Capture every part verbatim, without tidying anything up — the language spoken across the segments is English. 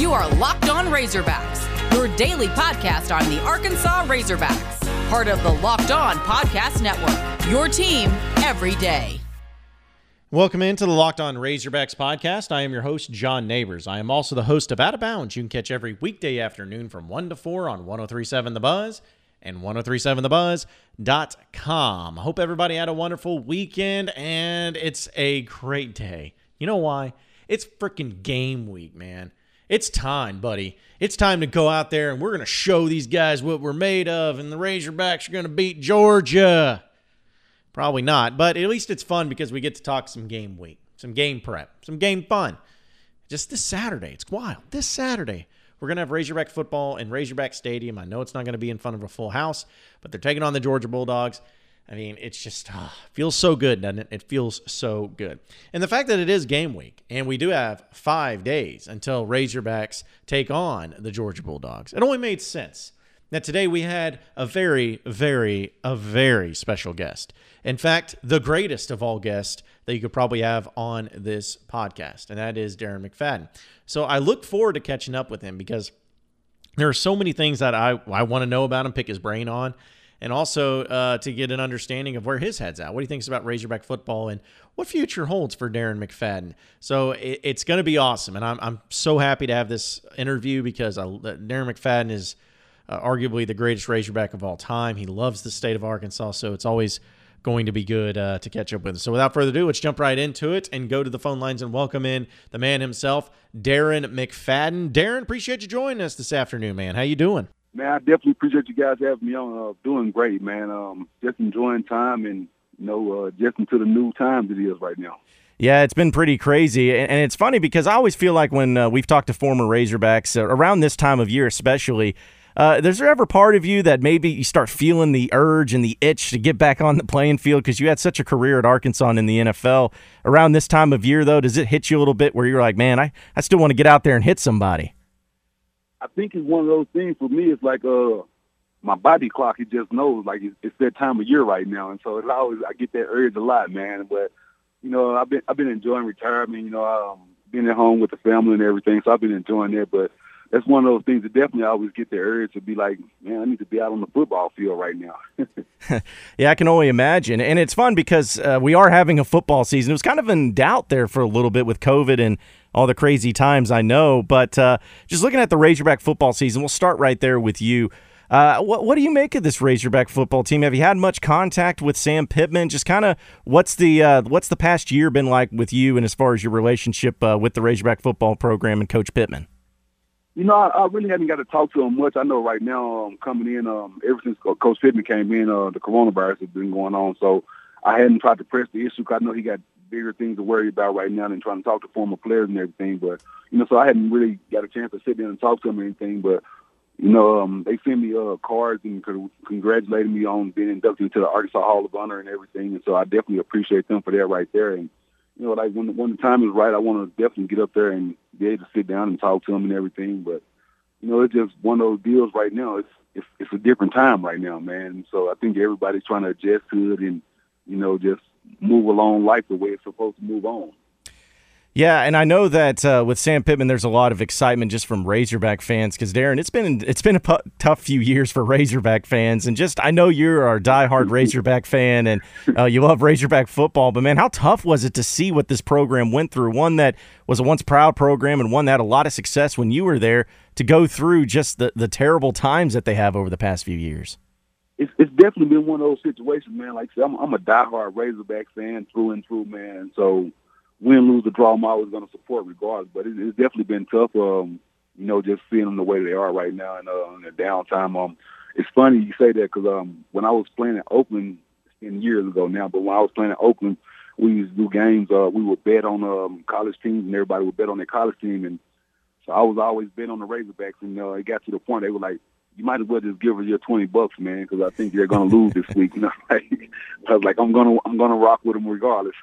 You are Locked On Razorbacks, your daily podcast on the Arkansas Razorbacks, part of the Locked On Podcast Network, your team every day. Welcome into the Locked On Razorbacks podcast. I am your host, John Neighbors. I am also the host of Out of Bounds. You can catch every weekday afternoon from one to four on one oh three point seven The Buzz and one oh three point seven the buzz dot com. I hope everybody had a wonderful weekend, and it's a great day. You know why? It's freaking game week, man. It's time, buddy. It's time to go out there, and we're going to show these guys what we're made of, and the Razorbacks are going to beat Georgia. Probably not, but at least it's fun because we get to talk some game week, some game prep, some game fun. Just this Saturday. It's wild. This Saturday, we're going to have Razorback football in Razorback Stadium. I know it's not going to be in front of a full house, but they're taking on the Georgia Bulldogs. I mean, it's just uh, feels so good, doesn't it? It feels so good. And the fact that it is game week, and we do have five days until Razorbacks take on the Georgia Bulldogs, it only made sense that today we had a very, very, a very special guest. In fact, the greatest of all guests that you could probably have on this podcast, and that is Darren McFadden. So I look forward to catching up with him because there are so many things that I, I want to know about him, pick his brain on, and also uh, to get an understanding of where his head's at, what he thinks about Razorback football, and what future holds for Darren McFadden. So it, it's going to be awesome, and I'm I'm so happy to have this interview because I, Darren McFadden is uh, arguably the greatest Razorback of all time. He loves the state of Arkansas, so it's always going to be good uh, to catch up with. So without further ado, let's jump right into it and go to the phone lines and welcome in the man himself, Darren McFadden. Darren, appreciate you joining us this afternoon, man. How you doing? Man, I definitely appreciate you guys having me on. Uh, doing great, man. Um, just enjoying time and, you know, uh, just into the new times it is right now. Yeah, it's been pretty crazy. And it's funny because I always feel like when uh, we've talked to former Razorbacks, uh, around this time of year especially, uh, is there ever part of you that maybe you start feeling the urge and the itch to get back on the playing field because you had such a career at Arkansas and in the N F L? Around this time of year, though, does it hit you a little bit where you're like, man, I, I still want to get out there and hit somebody? I think it's one of those things for me. It's like uh, my body clock. It just knows like it's, it's that time of year right now, and so it's always I get that urge a lot, man. But you know, I've been I've been enjoying retirement. You know, um, being at home with the family and everything, so I've been enjoying that. But that's one of those things that definitely I always get the urge to be like, man, I need to be out on the football field right now. Yeah, I can only imagine, and it's fun because uh, we are having a football season. It was kind of in doubt there for a little bit with COVID and all the crazy times, I know, but uh, just looking at the Razorback football season, we'll start right there with you. Uh, what, what do you make of this Razorback football team? Have you had much contact with Sam Pittman? Just kind of what's the uh, what's the past year been like with you, and as far as your relationship uh, with the Razorback football program and Coach Pittman? You know, I, I really haven't got to talk to him much. I know right now, um, coming in, um, ever since Coach Pittman came in, uh, the coronavirus has been going on, so I hadn't tried to press the issue because I know he got bigger things to worry about right now than trying to talk to former players and everything. But, you know, so I hadn't really got a chance to sit down and talk to him or anything. But, you know, um, they sent me uh, cards and congratulated me on being inducted into the Arkansas Hall of Honor and everything. And so I definitely appreciate them for that right there. And, you know, like when, when the time is right, I want to definitely get up there and be able to sit down and talk to them and everything. But, you know, it's just one of those deals right now. It's, it's, it's a different time right now, man. And so I think everybody's trying to adjust to it and, you know, just move along life the way it's supposed to move on. Yeah, and I know that uh, with Sam Pittman, there's a lot of excitement just from Razorback fans because Darren, it's been it's been a pu- tough few years for Razorback fans, and just I know you're a diehard Razorback fan and uh, you love Razorback football, but man, how tough was it to see what this program went through? One that was a once proud program and one that had a lot of success when you were there, to go through just the the terrible times that they have over the past few years. It's, it's definitely been one of those situations, man. Like I said, I'm, I'm a diehard Razorback fan through and through, man. So win, lose, or draw, I'm always going to support regardless. But it, it's definitely been tough, um, you know, just seeing them the way they are right now and uh, in the downtime. Um, it's funny you say that because um, when I was playing in Oakland, it's been years ago now, but when I was playing in Oakland, we used to do games. Uh, we would bet on um, college teams, and everybody would bet on their college team. And so I was always bet on the Razorbacks, and uh, it got to the point they were like, you might as well just give her your twenty bucks, man, because I think they're going to lose this week. You know, like, I was like, I'm going to I'm gonna rock with them regardless.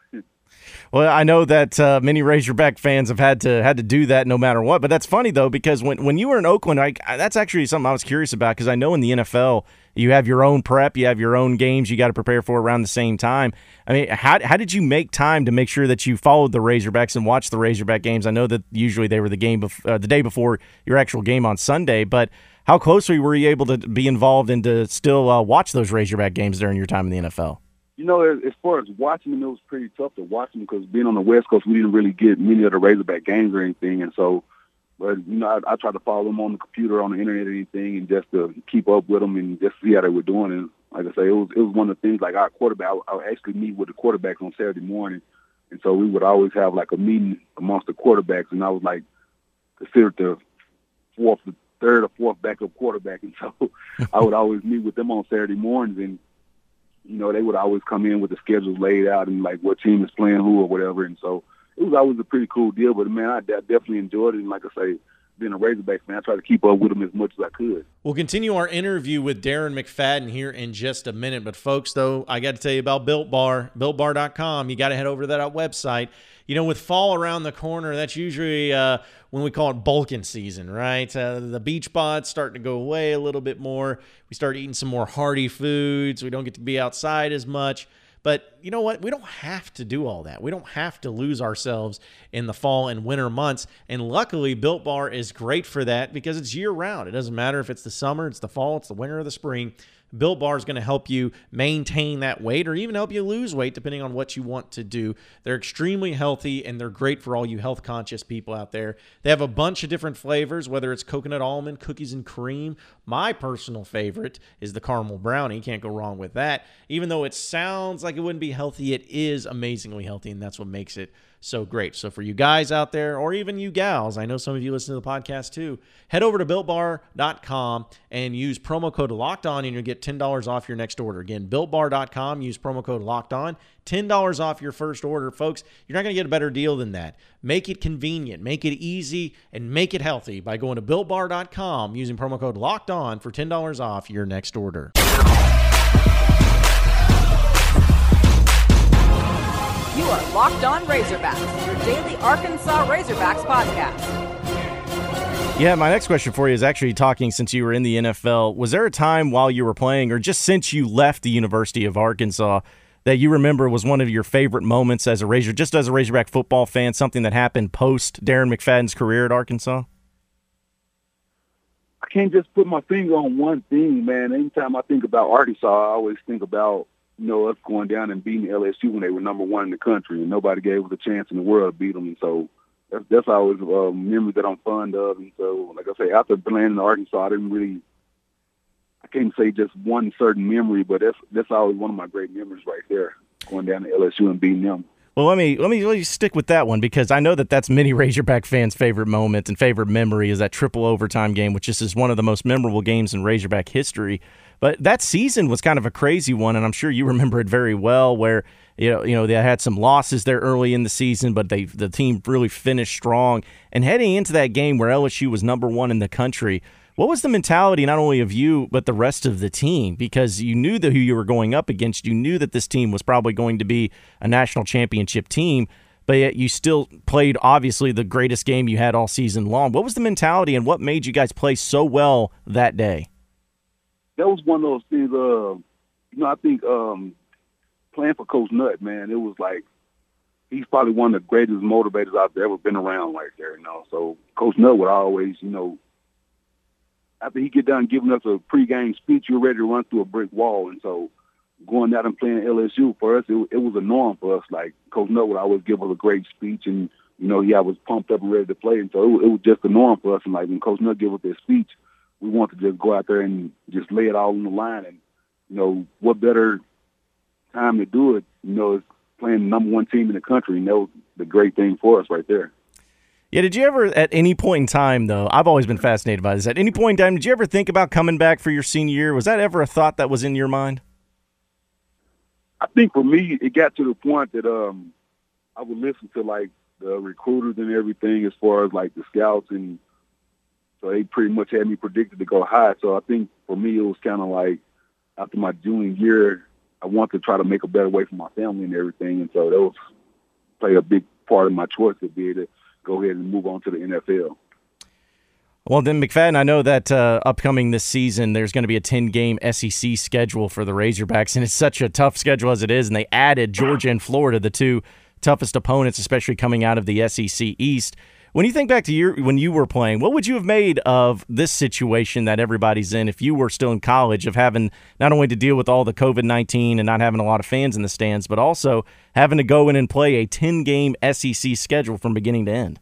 Well, I know that uh, many Razorback fans have had to had to do that no matter what. But that's funny though, because when, when you were in Oakland, I, I, that's actually something I was curious about, because I know in the N F L you have your own prep, you have your own games you got to prepare for around the same time. I mean, how how did you make time to make sure that you followed the Razorbacks and watched the Razorback games? I know that usually they were the game bef- uh, the day before your actual game on Sunday, but how closely were you able to be involved and to still uh, watch those Razorback games during your time in the N F L? You know, as, as far as watching them, it was pretty tough to watch them because being on the West Coast, we didn't really get many of the Razorback games or anything. And so, but, you know, I, I tried to follow them on the computer, on the internet, or anything, and just to keep up with them and just see how they were doing. And like I say, it was it was one of the things, like our quarterback, I, I would actually meet with the quarterbacks on Saturday morning. And so we would always have like a meeting amongst the quarterbacks, and I was like considered the fourth, the third or fourth backup quarterback. And so I would always meet with them on Saturday mornings, and you know, they would always come in with the schedules laid out and like what team is playing who or whatever. And so it was always a pretty cool deal. But man, I, I definitely enjoyed it. And like I say, being a Razorback fan, I try to keep up with them as much as I could. We'll continue our interview with Darren McFadden here in just a minute. But folks, though, I got to tell you about Built Bar, built bar dot com. You got to head over to that website. You know, with fall around the corner, that's usually uh, when we call it bulking season, right? Uh, the beach bods starting to go away a little bit more. We start eating some more hearty foods. We don't get to be outside as much. But you know what? We don't have to do all that. We don't have to lose ourselves in the fall and winter months. And luckily, Built Bar is great for that because it's year-round. It doesn't matter if it's the summer, it's the fall, it's the winter, or the spring. Built Bar is going to help you maintain that weight or even help you lose weight depending on what you want to do. They're extremely healthy, and they're great for all you health-conscious people out there. They have a bunch of different flavors, whether it's coconut almond, cookies and cream. My personal favorite is the caramel brownie. Can't go wrong with that. Even though it sounds like it wouldn't be healthy, it is amazingly healthy, and that's what makes it so great. So for you guys out there, or even you gals, I know some of you listen to the podcast too, head over to built bar dot com and use promo code LOCKEDON, and you'll get ten dollars off your next order. Again, built bar dot com, use promo code LOCKEDON, ten dollars off your first order. Folks, you're not going to get a better deal than that. Make it convenient, make it easy, and make it healthy by going to built bar dot com using promo code LOCKEDON for ten dollars off your next order. You are Locked On Razorbacks, your daily Arkansas Razorbacks podcast. Yeah, my next question for you is actually talking since you were in the N F L. Was there a time while you were playing or just since you left the University of Arkansas that you remember was one of your favorite moments as a Razor, just as a Razorback football fan, something that happened post Darren McFadden's career at Arkansas? I can't just put my finger on one thing, man. Anytime I think about Arkansas, I always think about, you know, us going down and beating L S U when they were number one in the country, and nobody gave us a chance in the world to beat them. And so that's that's always a memory that I'm fond of. And so, like I say, after playing in Arkansas, I didn't really, I can't say just one certain memory, but that's that's always one of my great memories right there, going down to L S U and beating them. Well, let me let me let me stick with that one because I know that that's many Razorback fans' favorite moment and favorite memory is that triple overtime game, which just is one of the most memorable games in Razorback history. But that season was kind of a crazy one, and I'm sure you remember it very well. Where you know you know they had some losses there early in the season, but they the team really finished strong. And heading into that game where L S U was number one in the country, what was the mentality not only of you but the rest of the team? Because you knew that who you were going up against. You knew that this team was probably going to be a national championship team, but yet you still played obviously the greatest game you had all season long. What was the mentality, and what made you guys play so well that day? That was one of those things. Uh, you know, I think um, playing for Coach Nutt, man, it was like he's probably one of the greatest motivators I've ever been around right there. You know, so Coach Nutt would always, you know, after he get done giving us a pregame speech, you're ready to run through a brick wall. And so going out and playing L S U for us, it, it was a norm for us. Like Coach Nutt would always give us a great speech, and you know, he I was pumped up and ready to play. And so it, it was just a norm for us. And like when Coach Nutt gave us that speech, we want to just go out there and just lay it all on the line. And, you know, what better time to do it, you know, is playing the number one team in the country. And that was the great thing for us right there. Yeah, did you ever, at any point in time, though, I've always been fascinated by this, at any point in time, did you ever think about coming back for your senior year? Was that ever a thought that was in your mind? I think for me, it got to the point that um, I would listen to, like, the recruiters and everything as far as, like, the scouts, and so they pretty much had me predicted to go high. So I think for me, it was kind of like after my junior year, I wanted to try to make a better way for my family and everything. And so that was play a big part of my choice to be able to go ahead and move on to the N F L. Well, then, McFadden, I know that uh, upcoming this season, there's going to be a ten-game S E C schedule for the Razorbacks, and it's such a tough schedule as it is, and they added Georgia and Florida, the two toughest opponents, especially coming out of the S E C East. When you think back to your, when you were playing, what would you have made of this situation that everybody's in if you were still in college, of having not only to deal with all the COVID nineteen and not having a lot of fans in the stands, but also having to go in and play a ten-game S E C schedule from beginning to end?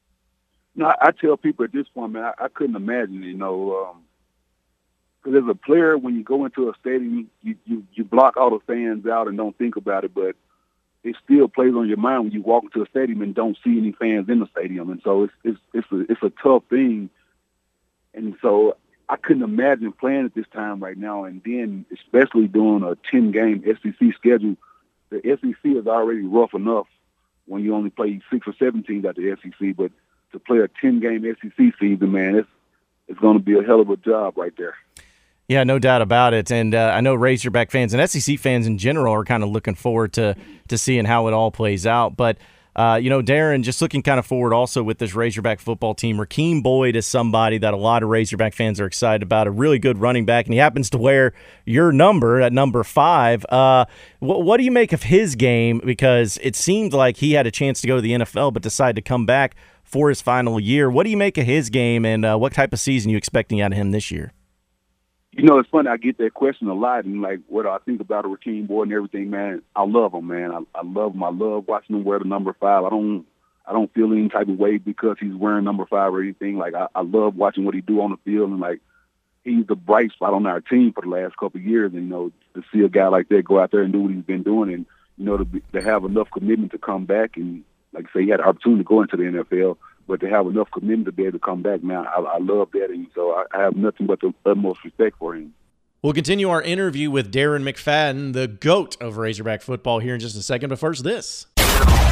No, I, I tell people at this point, man, I, I couldn't imagine, you know, because um, as a player, when you go into a stadium, you, you, you block all the fans out and don't think about it, but it still plays on your mind when you walk into a stadium and don't see any fans in the stadium. And so it's it's it's a, it's a tough thing. And so I couldn't imagine playing at this time right now, and then especially doing a ten-game S E C schedule. The S E C is already rough enough when you only play six or seven teams at the S E C, but to play a ten-game S E C season, man, it's it's going to be a hell of a job right there. Yeah, no doubt about it. And uh, I know Razorback fans and S E C fans in general are kind of looking forward to to seeing how it all plays out. But, uh, you know, Darren, just looking kind of forward also with this Razorback football team, Rakeem Boyd is somebody that a lot of Razorback fans are excited about, a really good running back, and he happens to wear your number at number five. Uh, what, what do you make of his game? Because it seemed like he had a chance to go to the N F L but decided to come back for his final year. What do you make of his game, and uh, what type of season are you expecting out of him this year? You know, it's funny. I get that question a lot, and like what I think about a Rakeem Boyd and everything, man. I love him, man. I, I love him. I love watching him wear the number five. I don't, I don't feel any type of way because he's wearing number five or anything. Like I, I love watching what he do on the field, and like he's the bright spot on our team for the last couple of years. And you know, to see a guy like that go out there and do what he's been doing, and you know, to be, to have enough commitment to come back, and like I say, he had the opportunity to go into the N F L. But to have enough commitment to be able to come back, man, I, I love that. And so I, I have nothing but the utmost respect for him. We'll continue our interview with Darren McFadden, the GOAT of Razorback football, here in just a second. But first, this. You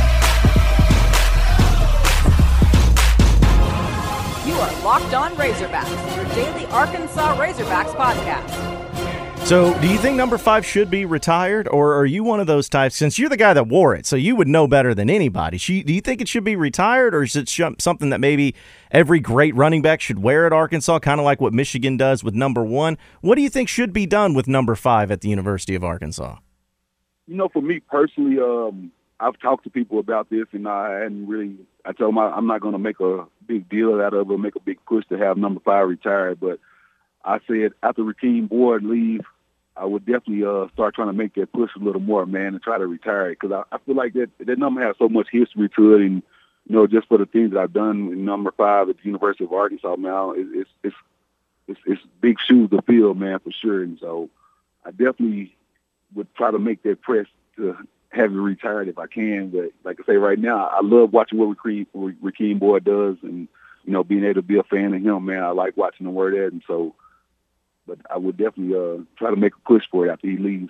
are Locked On Razorbacks, your daily Arkansas Razorbacks podcast. So, do you think number five should be retired, or are you one of those types, since you're the guy that wore it, so you would know better than anybody, do you think it should be retired, or is it something that maybe every great running back should wear at Arkansas, kind of like what Michigan does with number one? What do you think should be done with number five at the University of Arkansas? You know, for me personally, um, I've talked to people about this, and I hadn't really, I told them I'm not going to make a big deal out of it, make a big push to have number five retired, but I said after Rakeem Boyd leave, I would definitely uh, start trying to make that push a little more, man, and try to retire it, because I, I feel like that that number has so much history to it, and you know, just for the things that I've done in number five at the University of Arkansas, man, it, it's it's it's it's big shoes to fill, man, for sure. And so I definitely would try to make that press to have it retired if I can. But like I say, right now, I love watching what Rakeem, Rakeem Boyd does, and you know, being able to be a fan of him, man. I like watching him wear that, and so. But I would definitely uh, try to make a push for it after he leaves.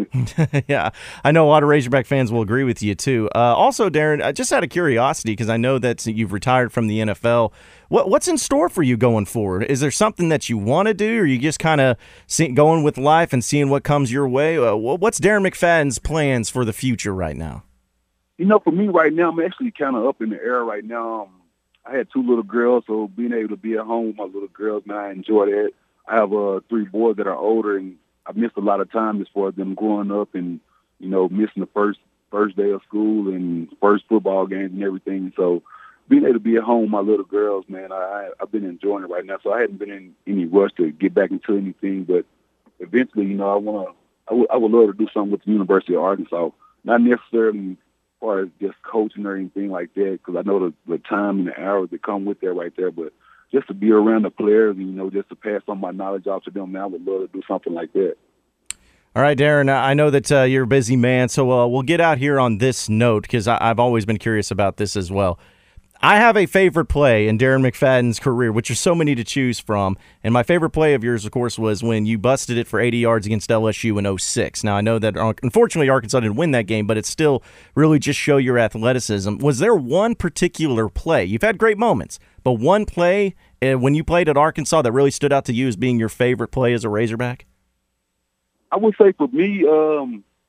Yeah, I know a lot of Razorback fans will agree with you, too. Uh, also, Darren, just out of curiosity, because I know that you've retired from the N F L, what, what's in store for you going forward? Is there something that you want to do, or are you just kind of going with life and seeing what comes your way? Uh, what's Darren McFadden's plans for the future right now? You know, for me right now, I'm actually kind of up in the air right now. Um, I had two little girls, so being able to be at home with my little girls, man, I enjoy that. I have uh, three boys that are older, and I've missed a lot of time as far as them growing up and, you know, missing the first first day of school and first football games and everything. So being able to be at home with my little girls, man, I, I've been enjoying it right now. So I hadn't been in any rush to get back into anything. But eventually, you know, I want to I would, I would love to do something with the University of Arkansas, not necessarily as far as just coaching or anything like that, because I know the, the time and the hours that come with that right there. But just to be around the players and, you know, just to pass on my knowledge off to them, man, I would love to do something like that. All right, Darren, I know that uh, you're a busy man, so uh, we'll get out here on this note, because I've always been curious about this as well. I have a favorite play in Darren McFadden's career, which are so many to choose from, and my favorite play of yours, of course, was when you busted it for eighty yards against L S U in oh six. Now, I know that, unfortunately, Arkansas didn't win that game, but it still really just show your athleticism. Was there one particular play? You've had great moments, but one play uh, when you played at Arkansas that really stood out to you as being your favorite play as a Razorback? I would say for me, um, it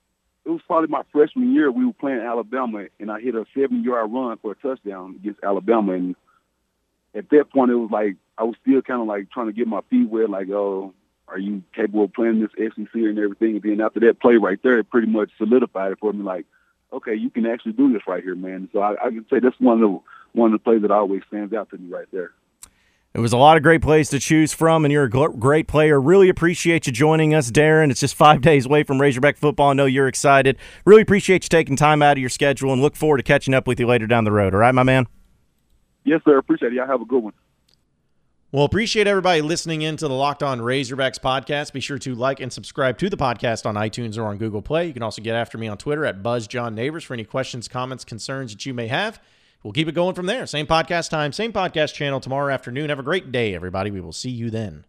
it was probably my freshman year. We were playing Alabama, and I hit a seventy-yard run for a touchdown against Alabama. And at that point, it was like I was still kind of like trying to get my feet wet, like, oh, are you capable of playing this S E C and everything? And then after that play right there, it pretty much solidified it for me, like, okay, you can actually do this right here, man. So I, I can say that's one of the one of the plays that always stands out to me right there. It was a lot of great plays to choose from, and you're a great player. Really appreciate you joining us, Darren. It's just five days away from Razorback football. I know you're excited. Really appreciate you taking time out of your schedule, and look forward to catching up with you later down the road. All right, my man? Yes, sir. Appreciate it. Y'all have a good one. Well, appreciate everybody listening in to the Locked On Razorbacks podcast. Be sure to like and subscribe to the podcast on iTunes or on Google Play. You can also get after me on Twitter at BuzzJohnNeighbors for any questions, comments, concerns that you may have. We'll keep it going from there. Same podcast time, same podcast channel tomorrow afternoon. Have a great day, everybody. We will see you then.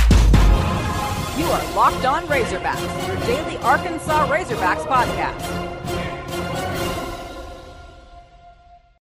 You are Locked On Razorbacks, your daily Arkansas Razorbacks podcast.